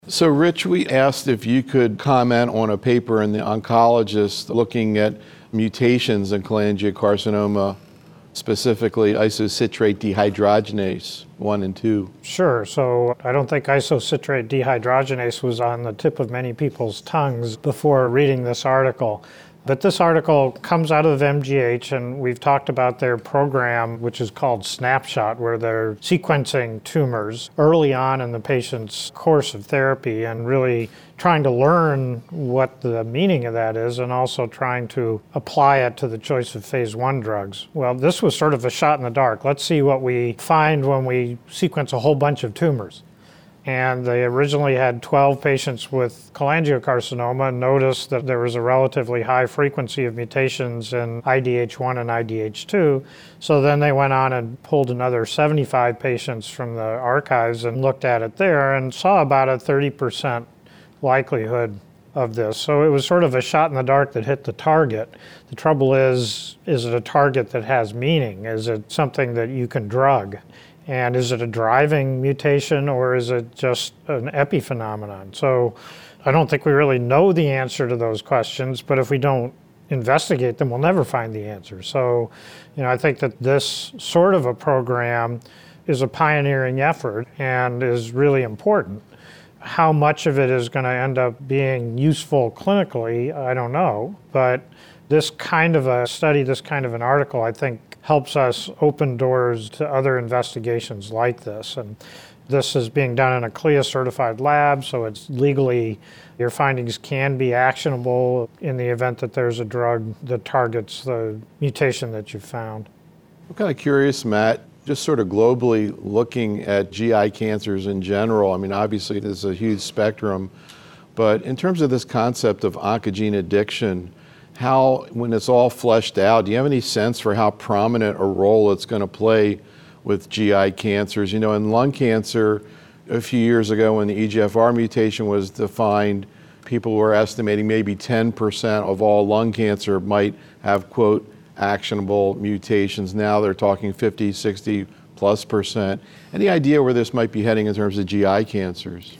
So, Rich, we asked if you could comment on a paper in The Oncologist looking at mutations in cholangiocarcinoma, specifically isocitrate dehydrogenase 1 and 2. Sure. So I don't think isocitrate dehydrogenase was on the tip of many people's tongues before reading this article. But this article comes out of MGH, and we've talked about their program, which is called Snapshot, where they're sequencing tumors early on in the patient's course of therapy and really trying to learn what the meaning of that is and also trying to apply it to the choice of phase 1 drugs. Well, this was sort of a shot in the dark. Let's see what we find when we sequence a whole bunch of tumors. And they originally had 12 patients with cholangiocarcinoma and noticed that there was a relatively high frequency of mutations in IDH1 and IDH2. So then they went on and pulled another 75 patients from the archives and looked at it there and saw about a 30% likelihood of this. So it was sort of a shot in the dark that hit the target. The trouble is it a target that has meaning? Is it something that you can drug? And is it a driving mutation or is it just an epiphenomenon? So I don't think we really know the answer to those questions, but if we don't investigate them, we'll never find the answer. So, I think that this sort of a program is a pioneering effort and is really important. How much of it is going to end up being useful clinically, I don't know, but this kind of a study, this kind of an article, I think helps us open doors to other investigations like this. And this is being done in a CLIA-certified lab, so it's legally, your findings can be actionable in the event that there's a drug that targets the mutation that you found. I'm kind of curious, Matt, just sort of globally looking at GI cancers in general. I mean, obviously there's a huge spectrum, but in terms of this concept of oncogene addiction, how, when it's all fleshed out, do you have any sense for how prominent a role it's going to play with GI cancers? In lung cancer, a few years ago when the EGFR mutation was defined, people were estimating maybe 10% of all lung cancer might have, quote, actionable mutations. Now they're talking 50, 60 plus %. Any idea where this might be heading in terms of GI cancers?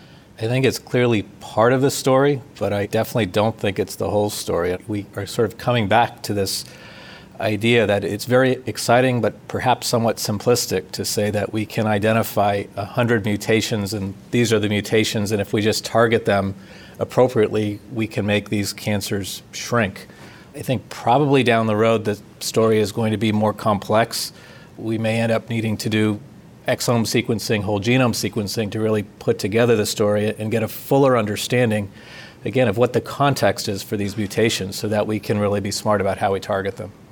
I think it's clearly part of the story, but I definitely don't think it's the whole story. We are sort of coming back to this idea that it's very exciting, but perhaps somewhat simplistic to say that we can identify 100 mutations and these are the mutations, and if we just target them appropriately, we can make these cancers shrink. I think probably down the road, the story is going to be more complex. We may end up needing to do exome sequencing, whole genome sequencing to really put together the story and get a fuller understanding, again, of what the context is for these mutations so that we can really be smart about how we target them.